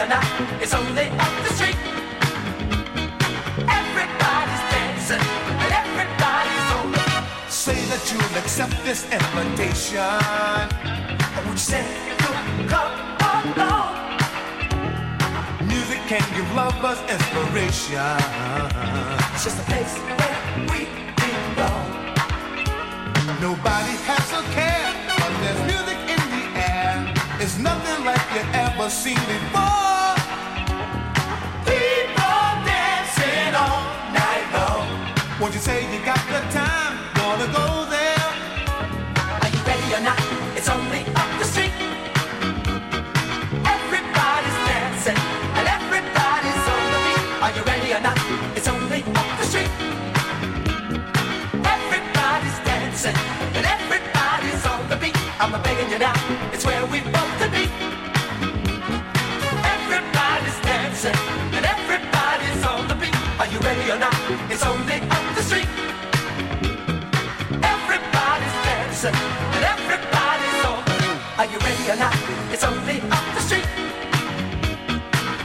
or not, it's only up the street. Everybody's dancing and everybody's on the beat. Say that you'll accept this invitation. Would you say you'll come along? Music can give lovers inspiration. It's just a place where we belong. Nobody has a care, but there's music in the air. It's nothing like you ever seen before. People dancing all night long. Won't you say you got the time? Gonna go there. Are you ready or not? It's only up the street. Everybody's dancing and everybody's on the beat. Are you ready or not? It's only up the street. Everybody's dancing and everybody's on the beat. I'm begging you now, it's where we both to be. Everybody's dancing and everybody's on the beat. Are you ready or not? It's only up the street. Everybody's dancing and everybody's on the beat. Are you ready or not? It's only up the street.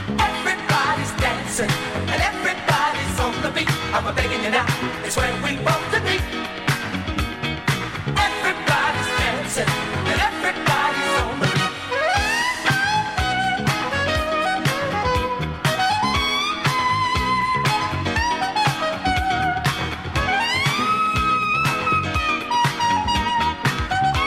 Everybody's dancing and everybody's on the beat. I'm begging you now, it's where we both